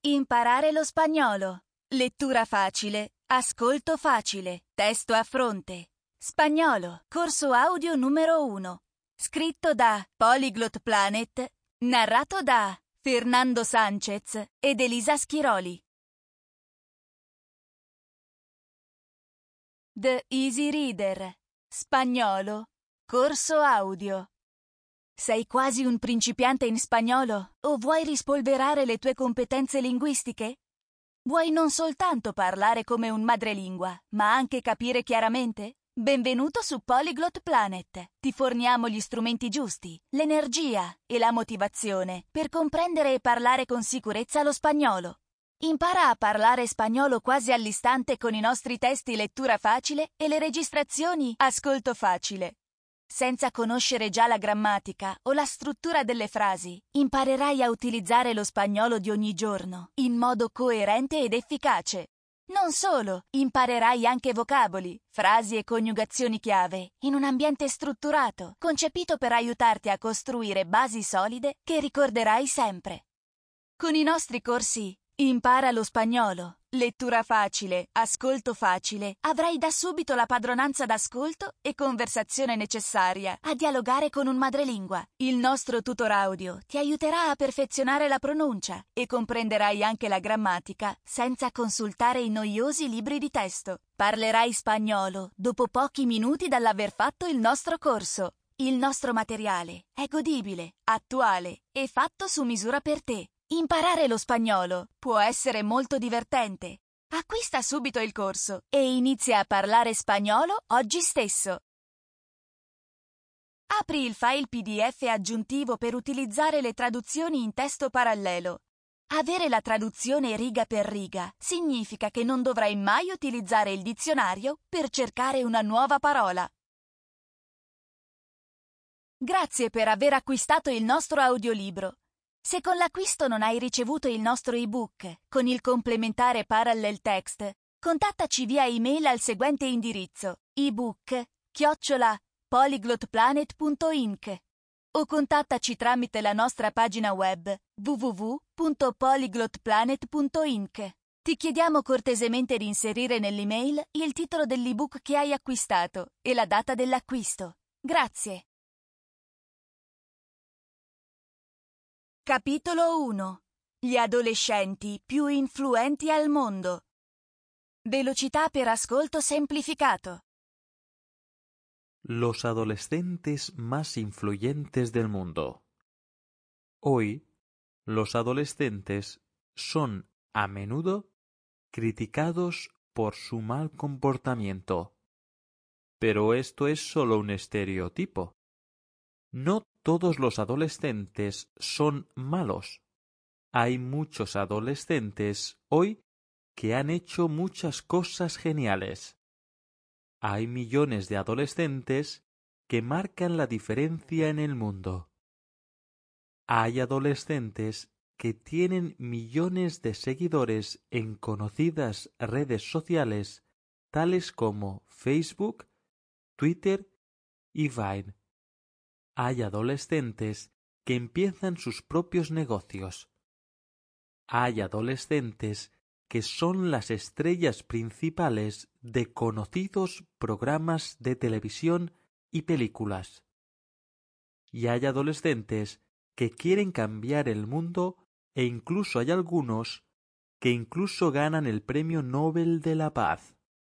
Imparare lo spagnolo. Lettura facile, ascolto facile, testo a fronte. Spagnolo, corso audio numero 1. Scritto da Polyglot Planet, narrato da Fernando Sanchez ed Elisa Schiroli. The Easy Reader. Spagnolo, corso audio. Sei quasi un principiante in spagnolo o vuoi rispolverare le tue competenze linguistiche? Vuoi non soltanto parlare come un madrelingua, ma anche capire chiaramente? Benvenuto su Polyglot Planet. Ti forniamo gli strumenti giusti, l'energia e la motivazione per comprendere e parlare con sicurezza lo spagnolo. Impara a parlare spagnolo quasi all'istante con i nostri testi lettura facile e le registrazioni ascolto facile. Senza conoscere già la grammatica o la struttura delle frasi, imparerai a utilizzare lo spagnolo di ogni giorno in modo coerente ed efficace. Non solo, imparerai anche vocaboli, frasi e coniugazioni chiave in un ambiente strutturato, concepito per aiutarti a costruire basi solide che ricorderai sempre. Con i nostri corsi Impara lo spagnolo, lettura facile, ascolto facile, avrai da subito la padronanza d'ascolto e conversazione necessaria a dialogare con un madrelingua. Il nostro tutor audio ti aiuterà a perfezionare la pronuncia e comprenderai anche la grammatica senza consultare i noiosi libri di testo. Parlerai spagnolo dopo pochi minuti dall'aver fatto il nostro corso. Il nostro materiale è godibile, attuale e fatto su misura per te. Imparare lo spagnolo può essere molto divertente. Acquista subito il corso e inizia a parlare spagnolo oggi stesso. Apri il file PDF aggiuntivo per utilizzare le traduzioni in testo parallelo. Avere la traduzione riga per riga significa che non dovrai mai utilizzare il dizionario per cercare una nuova parola. Grazie per aver acquistato il nostro audiolibro. Se con l'acquisto non hai ricevuto il nostro ebook con il complementare Parallel Text, contattaci via email al seguente indirizzo: ebook@polyglotplanet.inc o contattaci tramite la nostra pagina web www.polyglotplanet.inc. Ti chiediamo cortesemente di inserire nell'email il titolo dell'ebook che hai acquistato e la data dell'acquisto. Grazie. Capitolo 1. Gli adolescenti più influenti al mondo. Velocità per ascolto semplificato. Los adolescentes más influyentes del mundo. Hoy, los adolescentes son a menudo criticados por su mal comportamiento. Pero esto es solo un estereotipo. No todos los adolescentes son malos. Hay muchos adolescentes hoy que han hecho muchas cosas geniales. Hay millones de adolescentes que marcan la diferencia en el mundo. Hay adolescentes que tienen millones de seguidores en conocidas redes sociales tales como Facebook, Twitter y Vine. Hay adolescentes que empiezan sus propios negocios. Hay adolescentes que son las estrellas principales de conocidos programas de televisión y películas. Y hay adolescentes que quieren cambiar el mundo e incluso hay algunos que incluso ganan el Premio Nobel de la Paz.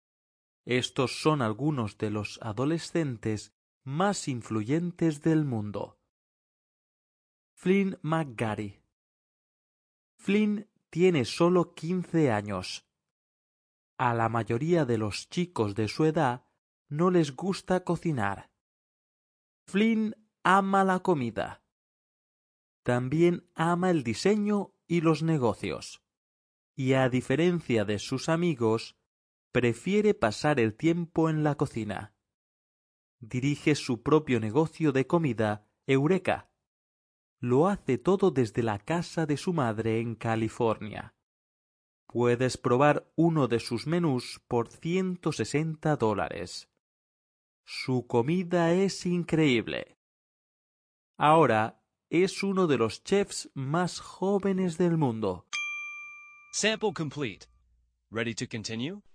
Estos son algunos de los adolescentes más influyentes del mundo. Flynn McGarry. Flynn tiene solo 15 años. A la mayoría de los chicos de su edad no les gusta cocinar. Flynn ama la comida. También ama el diseño y los negocios. Y a diferencia de sus amigos, prefiere pasar el tiempo en la cocina. Dirige su propio negocio de comida, Eureka. Lo hace todo desde la casa de su madre en California. Puedes probar uno de sus menús por $160. Su comida es increíble. Ahora es uno de los chefs más jóvenes del mundo. Sample complete. Ready to continue?